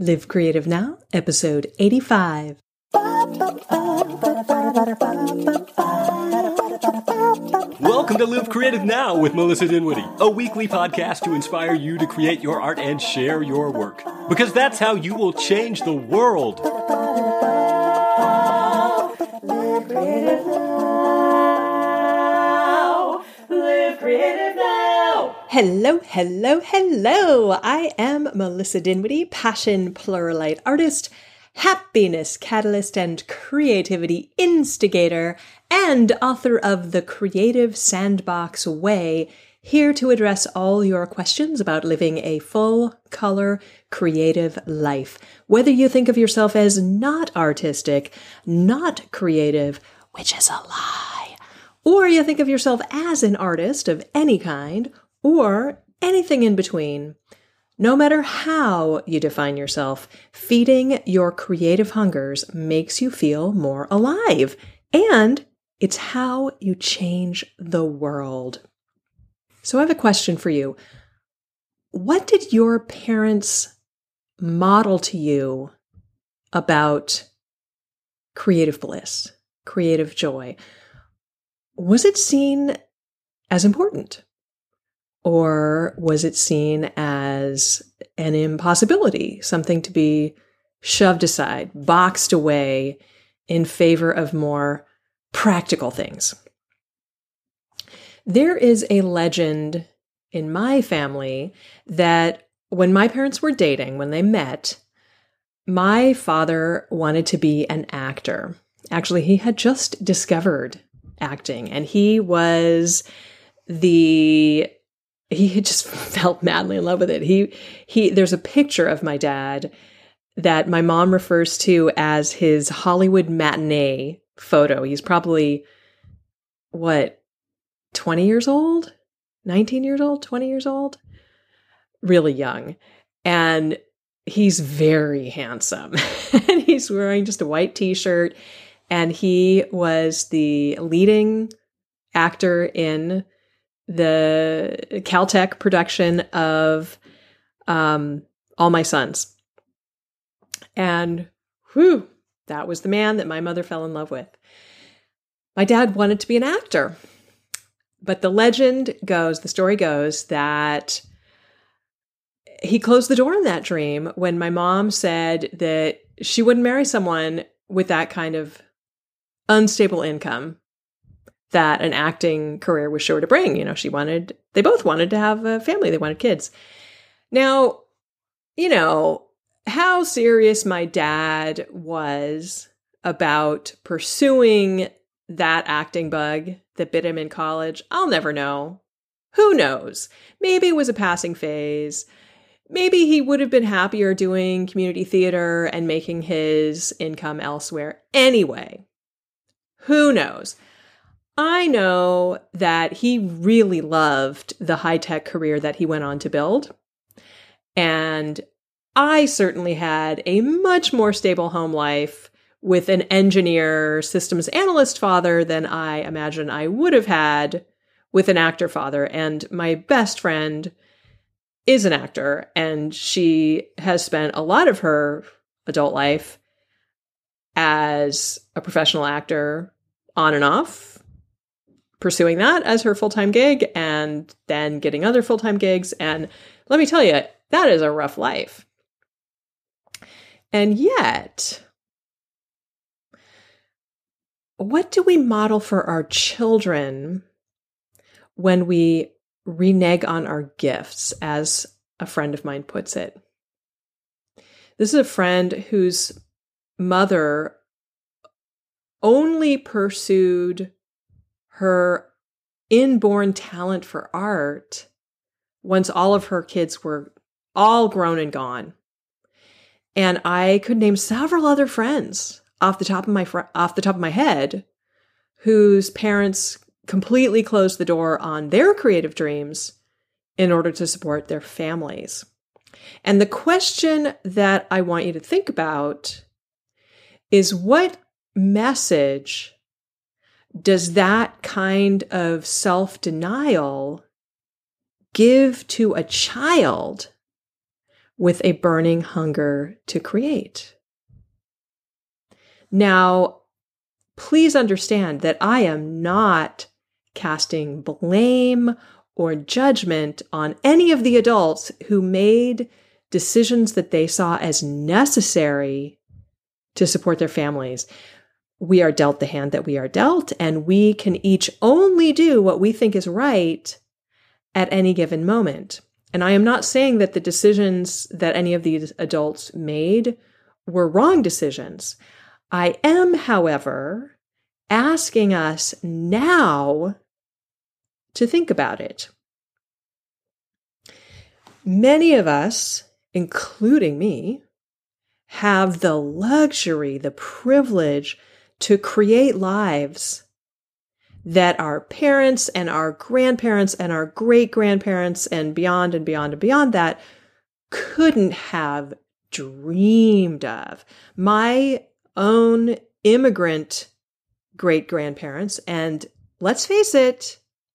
Live Creative Now, episode 85. Welcome to Live Creative Now with Melissa Dinwiddie, a weekly podcast to inspire you to create your art and share your work. Because that's how you will change the world. Live Creative Now. Live Creative Now. Hello, hello, hello. I am Melissa Dinwiddie, passion pluralite artist, happiness catalyst, and creativity instigator, and author of The Creative Sandbox Way, here to address all your questions about living a full color creative life. Whether you think of yourself as not artistic, not creative, which is a lie, or you think of yourself as an artist of any kind, or anything in between. No matter how you define yourself, feeding your creative hungers makes you feel more alive, and it's how you change the world. So I have a question for you. What did your parents model to you about creative bliss, creative joy? Was it seen as important? Or was it seen as an impossibility, something to be shoved aside, boxed away in favor of more practical things? There is a legend in my family that when my parents were dating, when they met, my father wanted to be an actor. Actually, he had just discovered acting, and he had just felt madly in love with it. There's a picture of my dad that my mom refers to as his Hollywood matinee photo. He's probably, 20 years old? 19 years old? 20 years old? Really young. And he's very handsome. And he's wearing just a white t-shirt. And he was the leading actor in the Caltech production of All My Sons. And that was the man that my mother fell in love with. My dad wanted to be an actor. But the story goes that he closed the door on that dream when my mom said that she wouldn't marry someone with that kind of unstable income that an acting career was sure to bring. You know, they both wanted to have a family. They wanted kids. Now, how serious my dad was about pursuing that acting bug that bit him in college, I'll never know. Who knows? Maybe it was a passing phase. Maybe he would have been happier doing community theater and making his income elsewhere. Anyway, who knows? I know that he really loved the high-tech career that he went on to build. And I certainly had a much more stable home life with an engineer, systems analyst father than I imagine I would have had with an actor father. And my best friend is an actor, and she has spent a lot of her adult life as a professional actor on and off, pursuing that as her full-time gig and then getting other full-time gigs. And let me tell you, that is a rough life. And yet, what do we model for our children when we renege on our gifts, as a friend of mine puts it? This is a friend whose mother only pursued her inborn talent for art once all of her kids were all grown and gone. And I could name several other friends off the top of my head whose parents completely closed the door on their creative dreams in order to support their families. And the question that I want you to think about is, what message does that kind of self-denial give to a child with a burning hunger to create. Now, please understand that I am not casting blame or judgment on any of the adults who made decisions that they saw as necessary to support their families. We are dealt the hand that we are dealt, and we can each only do what we think is right at any given moment. And I am not saying that the decisions that any of these adults made were wrong decisions. I am, however, asking us now to think about it. Many of us, including me, have the luxury, the privilege to create lives that our parents and our grandparents and our great-grandparents and beyond and beyond and beyond that couldn't have dreamed of. My own immigrant great-grandparents, and let's face it,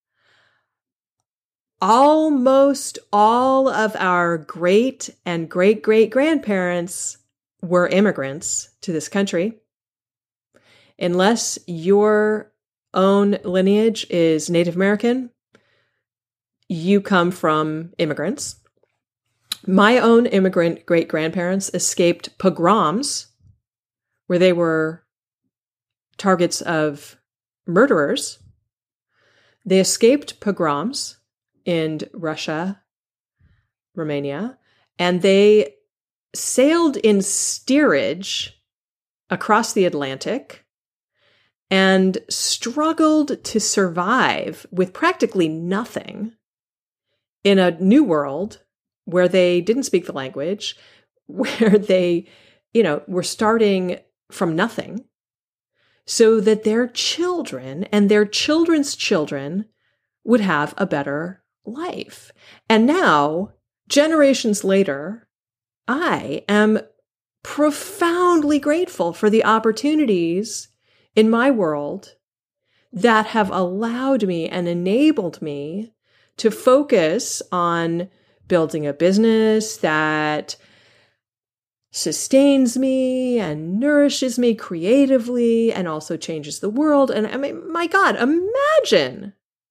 almost all of our great and great-great-grandparents were immigrants to this country. Unless your own lineage is Native American, you come from immigrants. My own immigrant great-grandparents escaped pogroms, where they were targets of murderers. They escaped pogroms in Russia, Romania, and they sailed in steerage across the Atlantic and struggled to survive with practically nothing in a new world where they didn't speak the language, where they, were starting from nothing, so that their children and their children's children would have a better life. And now, generations later, I am profoundly grateful for the opportunities in my world that have allowed me and enabled me to focus on building a business that sustains me and nourishes me creatively and also changes the world. And I mean, my God, imagine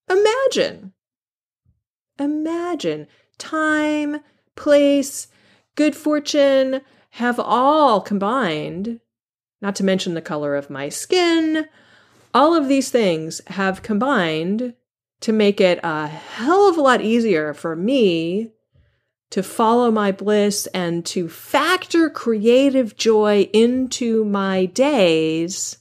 time, place, good fortune have all combined, not to mention the color of my skin. All of these things have combined to make it a hell of a lot easier for me to follow my bliss and to factor creative joy into my days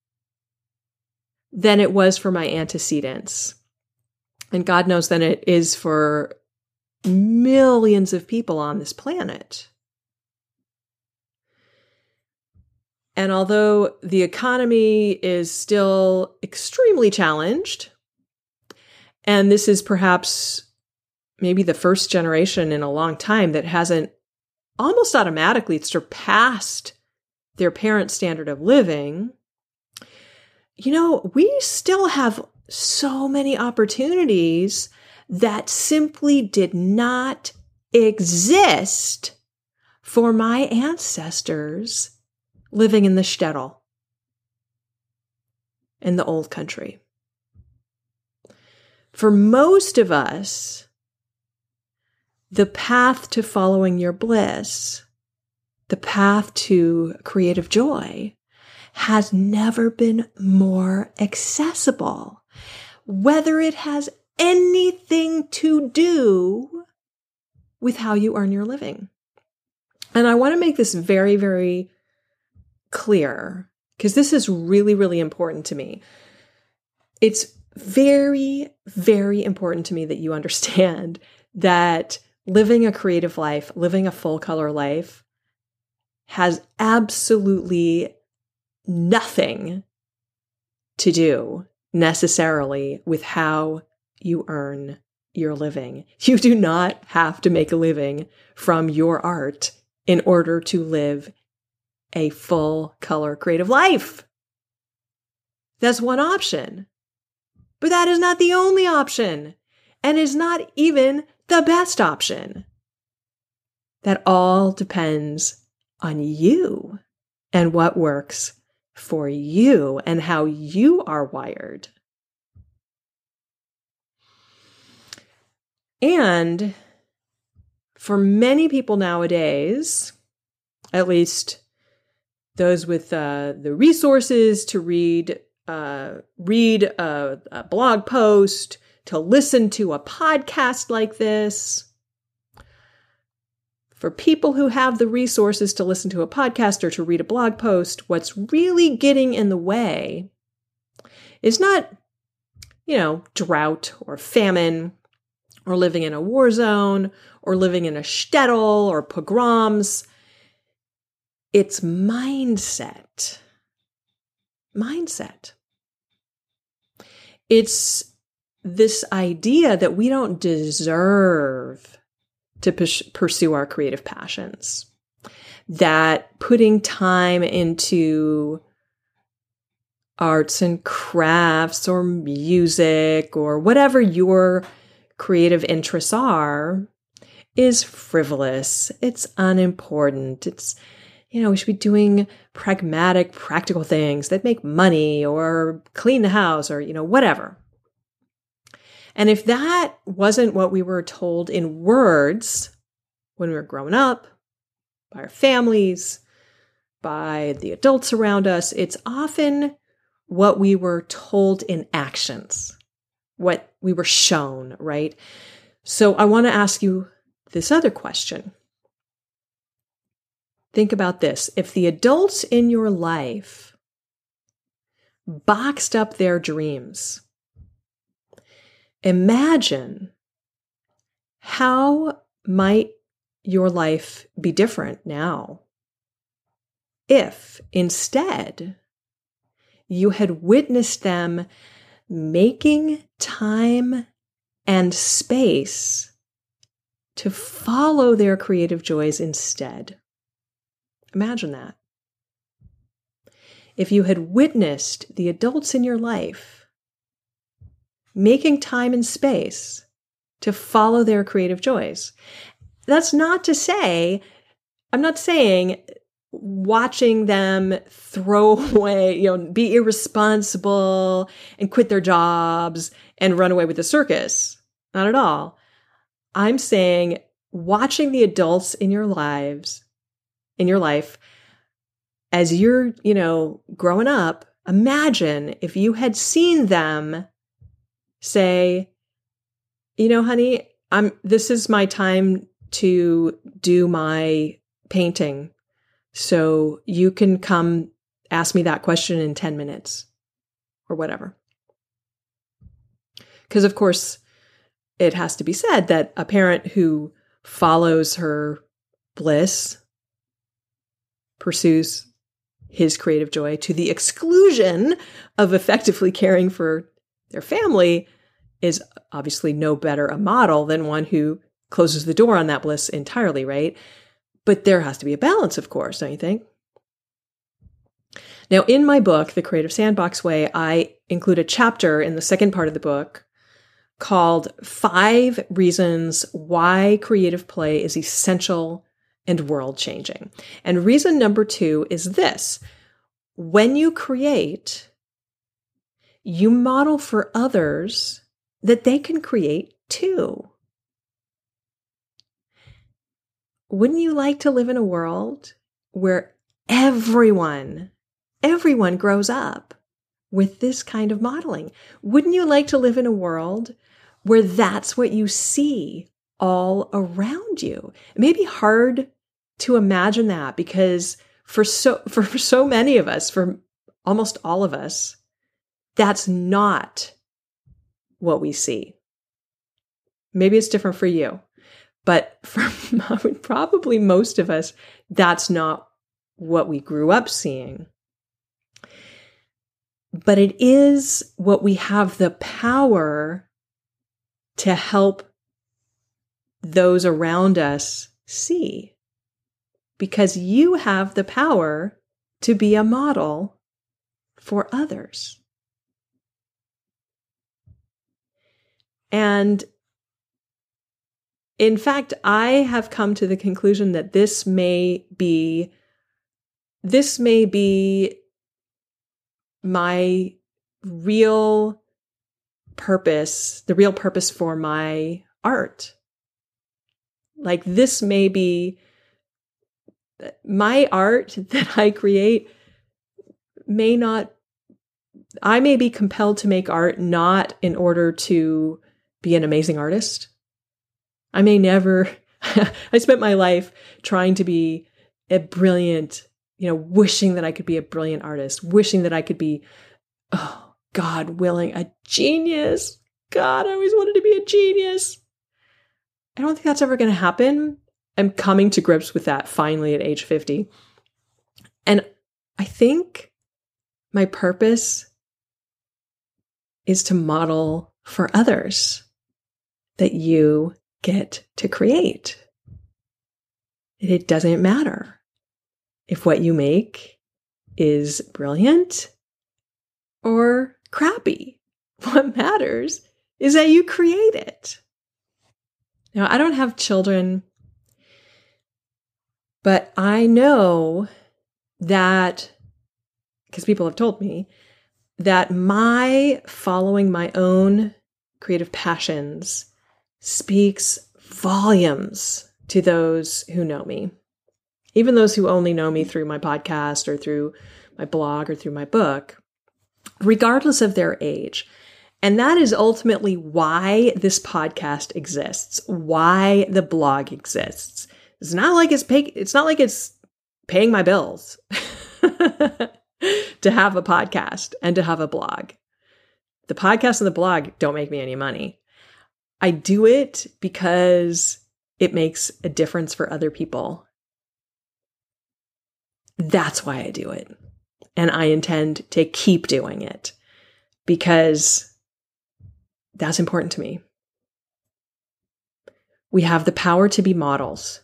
than it was for my antecedents. And God knows that it is for millions of people on this planet. And although the economy is still extremely challenged, and this is perhaps maybe the first generation in a long time that hasn't almost automatically surpassed their parents' standard of living, we still have so many opportunities that simply did not exist for my ancestors living in the shtetl, in the old country. For most of us, the path to following your bliss, the path to creative joy, has never been more accessible, whether it has anything to do with how you earn your living. And I want to make this very, very clear, because this is really, really important to me. It's very, very important to me that you understand that living a creative life, living a full color life, has absolutely nothing to do necessarily with how you earn your living. You do not have to make a living from your art in order to live a full color creative life. That's one option. But that is not the only option, and is not even the best option. That all depends on you and what works for you and how you are wired. And for many people nowadays, at least those with the resources to read a blog post, to listen to a podcast like this, for people who have the resources to listen to a podcast or to read a blog post, what's really getting in the way is not, drought or famine or living in a war zone or living in a shtetl or pogroms. It's mindset. Mindset. It's this idea that we don't deserve to pursue our creative passions, that putting time into arts and crafts or music or whatever your creative interests are is frivolous. It's unimportant. It's, we should be doing pragmatic, practical things that make money or clean the house or, whatever. And if that wasn't what we were told in words when we were growing up, by our families, by the adults around us, it's often what we were told in actions, what we were shown, right? So I want to ask you this other question. Think about this. If the adults in your life boxed up their dreams, imagine how might your life be different now if instead you had witnessed them making time and space to follow their creative joys instead. Imagine that. If you had witnessed the adults in your life making time and space to follow their creative joys. That's not to say, I'm not saying watching them throw away, be irresponsible and quit their jobs and run away with the circus. Not at all. I'm saying watching the adults in your life, as you're, growing up, imagine if you had seen them say, honey, this is my time to do my painting. So you can come ask me that question in 10 minutes or whatever. Because of course, it has to be said that a parent who follows her bliss, pursues his creative joy to the exclusion of effectively caring for their family is obviously no better a model than one who closes the door on that bliss entirely, right? But there has to be a balance, of course, don't you think? Now, in my book, The Creative Sandbox Way, I include a chapter in the second part of the book called 5 Reasons Why Creative Play is Essential and World-Changing. And reason number 2 is this. When you create, you model for others that they can create too. Wouldn't you like to live in a world where everyone grows up with this kind of modeling? Wouldn't you like to live in a world where that's what you see all around you? It may be hard to imagine that because for so many of us, for almost all of us, that's not what we see. Maybe it's different for you, but for probably most of us, that's not what we grew up seeing. But it is what we have the power to help those around us see. Because you have the power to be a model for others. And in fact, I have come to the conclusion that this may be my real purpose, the real purpose for my art. Like, this may be my art that I create I may be compelled to make art not in order to be an amazing artist. I may never, I spent my life trying to be a brilliant, wishing that I could be a brilliant artist, wishing that I could be, oh, God willing, a genius. God, I always wanted to be a genius. I don't think that's ever going to happen. I'm coming to grips with that finally at age 50. And I think my purpose is to model for others that you get to create. It doesn't matter if what you make is brilliant or crappy. What matters is that you create it. Now, I don't have children, but I know that, because people have told me, that my following my own creative passions speaks volumes to those who know me. Even those who only know me through my podcast or through my blog or through my book, regardless of their age. And that is ultimately why this podcast exists, why the blog exists. It's not like it's paying my bills to have a podcast and to have a blog. The podcast and the blog don't make me any money. I do it because it makes a difference for other people. That's why I do it. And I intend to keep doing it because that's important to me. We have the power to be models.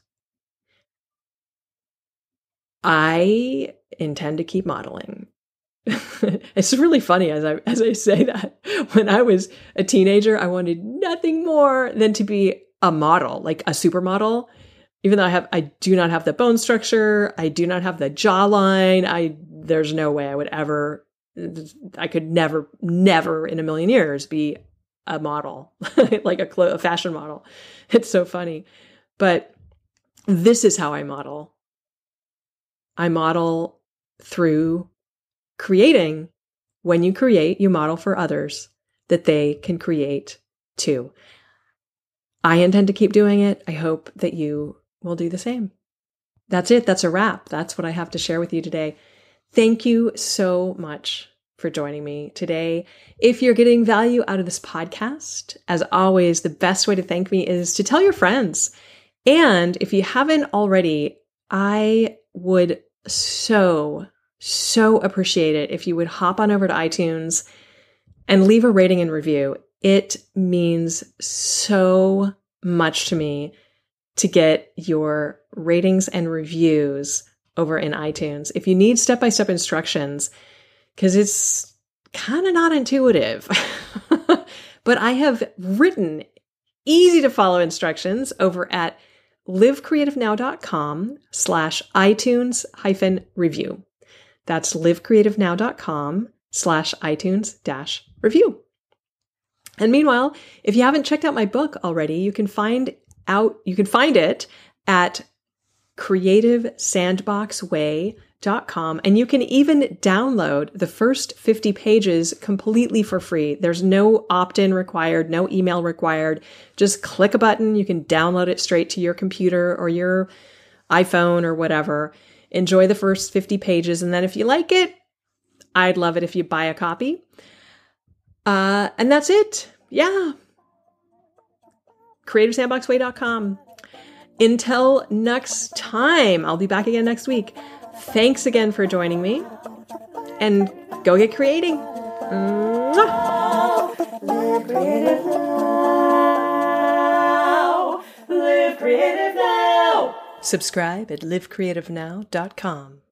I intend to keep modeling. It's really funny as I say that. When I was a teenager, I wanted nothing more than to be a model, like a supermodel. Even though I do not have the bone structure, I do not have the jawline. There's no way I could never in a million years be a model, like a fashion model. It's so funny. But this is how I model. I model through creating. When you create, you model for others that they can create too. I intend to keep doing it. I hope that you will do the same. That's it. That's a wrap. That's what I have to share with you today. Thank you so much for joining me today. If you're getting value out of this podcast, as always, the best way to thank me is to tell your friends. And if you haven't already, I would so appreciate it if you would hop on over to iTunes and leave a rating and review. It means so much to me to get your ratings and reviews over in iTunes. If you need step-by-step instructions, because it's kind of not intuitive, but I have written easy to follow instructions over at livecreativenow.com/iTunes-review. That's livecreativenow.com/iTunes-review. And meanwhile, if you haven't checked out my book already, you can find it at creativesandboxway.com, and you can even download the first 50 pages completely for free. There's no opt-in required, no email required. Just click a button. You can download it straight to your computer or your iPhone or whatever. Enjoy the first 50 pages. And then if you like it, I'd love it if you buy a copy. And that's it. Yeah. creativesandboxway.com. Until next time, I'll be back again next week. Thanks again for joining me, and go get creating. Mwah! Live creative now. Live creative now. Subscribe at livecreativenow.com.